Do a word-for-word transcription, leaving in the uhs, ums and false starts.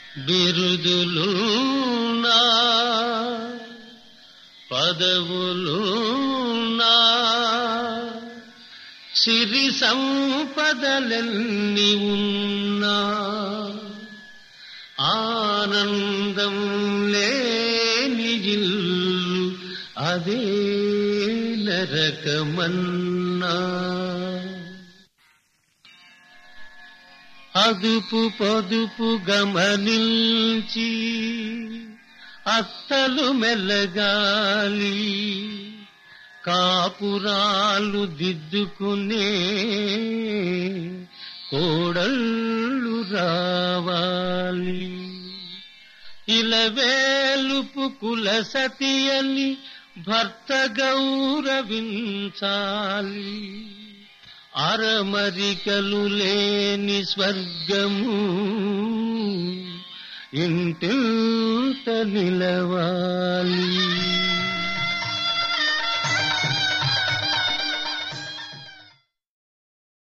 బిరుదులున్నా పదవులున్నా సిరి సంపదలెన్ని ఉన్నా ఆనందం లేని ఇల్లు అదే నరకమన్నా. అదుపు పొదుపు గమనించి అత్తలు మెల్లగాలి, కాపురాలు దిద్దుకునే కోడళ్ళు రావాలి. ఇలవేలుపు కుల సతి అని భర్త గౌరవించాలి. అరమరికలు లేని స్వర్గము ఇంటింట నిలవాలి.